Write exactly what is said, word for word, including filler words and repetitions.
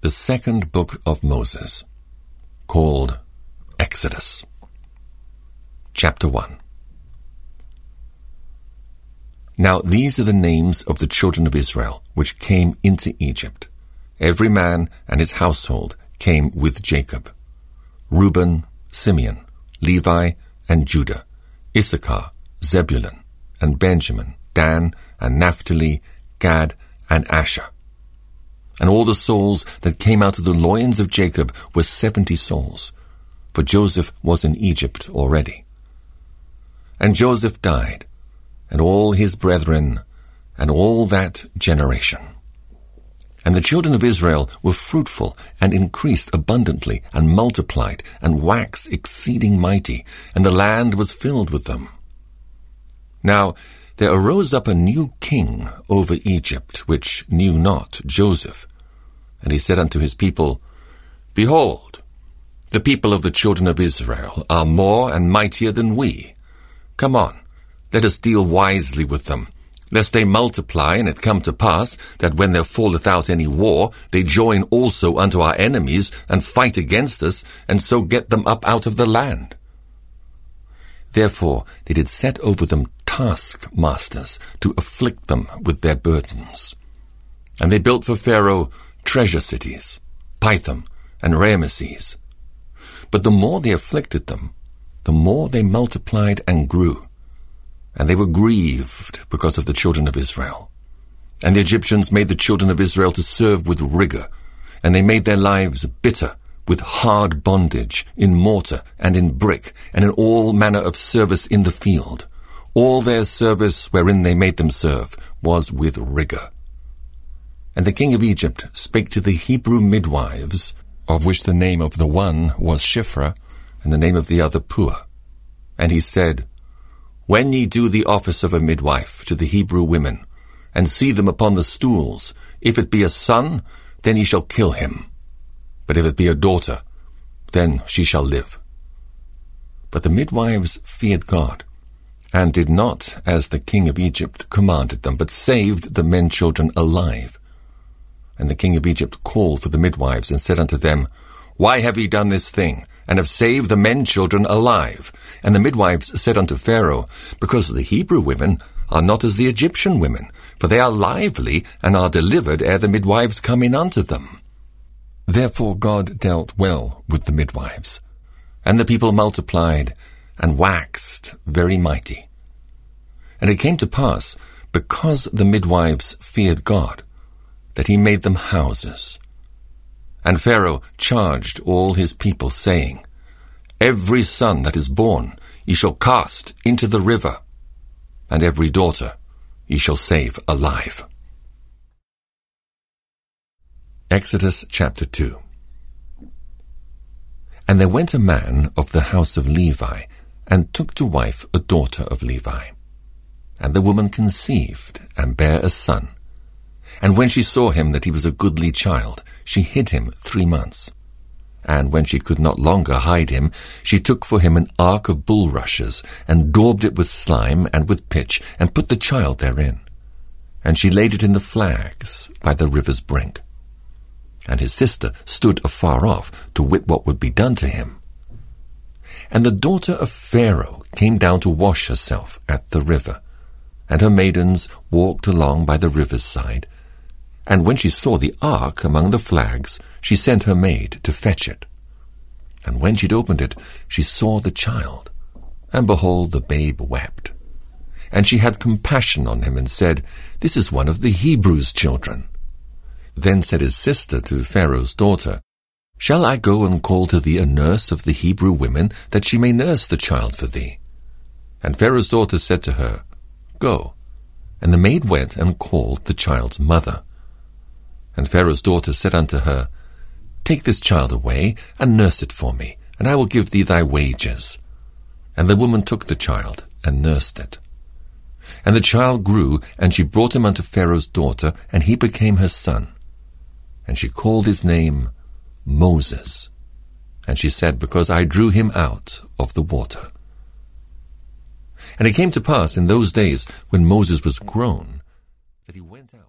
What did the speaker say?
the second book of Moses, called Exodus. Chapter one. Now these are the names of the children of Israel, which came into Egypt. Every man and his household came with Jacob. Reuben, Simeon, Levi, and Judah, Issachar, Zebulun, and Benjamin, Dan, and Naphtali, Gad, and Asher. And all the souls that came out of the loins of Jacob were seventy souls, for Joseph was in Egypt already. And Joseph died, and all his brethren, and all that generation. And the children of Israel were fruitful, and increased abundantly, and multiplied, and waxed exceeding mighty, and the land was filled with them. Now there arose up a new king over Egypt, which knew not Joseph. And he said unto his people, Behold, the people of the children of Israel are more and mightier than we. Come on, let us deal wisely with them, lest they multiply, and it come to pass that when there falleth out any war, they join also unto our enemies, and fight against us, and so get them up out of the land. Therefore they did set over them taskmasters, to afflict them with their burdens. And they built for Pharaoh treasure cities, Pithom and Rameses. But the more they afflicted them, the more they multiplied and grew. And they were grieved because of the children of Israel. And the Egyptians made the children of Israel to serve with rigor, and they made their lives bitter with hard bondage, in mortar and in brick, and in all manner of service in the field. All their service wherein they made them serve was with rigor. And the king of Egypt spake to the Hebrew midwives, of which the name of the one was Shiphrah, and the name of the other Puah. And he said, When ye do the office of a midwife to the Hebrew women, and see them upon the stools, if it be a son, then ye shall kill him. But if it be a daughter, then she shall live. But the midwives feared God, and did not as the king of Egypt commanded them, but saved the men children alive. And the king of Egypt called for the midwives, and said unto them, Why have ye done this thing, and have saved the men children alive? And the midwives said unto Pharaoh, Because the Hebrew women are not as the Egyptian women, for they are lively, and are delivered ere the midwives come in unto them. Therefore God dealt well with the midwives. And the people multiplied, and waxed very mighty. And it came to pass, because the midwives feared God, that he made them houses. And Pharaoh charged all his people, saying, Every son that is born ye shall cast into the river, and every daughter ye shall save alive. Exodus chapter two. And there went a man of the house of Levi, and took to wife a daughter of Levi. And the woman conceived, and bare a son. And when she saw him that he was a goodly child, she hid him three months. And when she could not longer hide him, she took for him an ark of bulrushes, and daubed it with slime and with pitch, and put the child therein. And she laid it in the flags by the river's brink. And his sister stood afar off to wit what would be done to him. And the daughter of Pharaoh came down to wash herself at the river, and her maidens walked along by the river's side. And when she saw the ark among the flags, she sent her maid to fetch it. And when she'd opened it, she saw the child, and behold, the babe wept. And she had compassion on him, and said, This is one of the Hebrews' children. Then said his sister to Pharaoh's daughter, Shall I go and call to thee a nurse of the Hebrew women, that she may nurse the child for thee? And Pharaoh's daughter said to her, Go. And the maid went and called the child's mother. And Pharaoh's daughter said unto her, Take this child away, and nurse it for me, and I will give thee thy wages. And the woman took the child, and nursed it. And the child grew, and she brought him unto Pharaoh's daughter, and he became her son. And she called his name Moses. And she said, Because I drew him out of the water. And it came to pass in those days, when Moses was grown, that he went out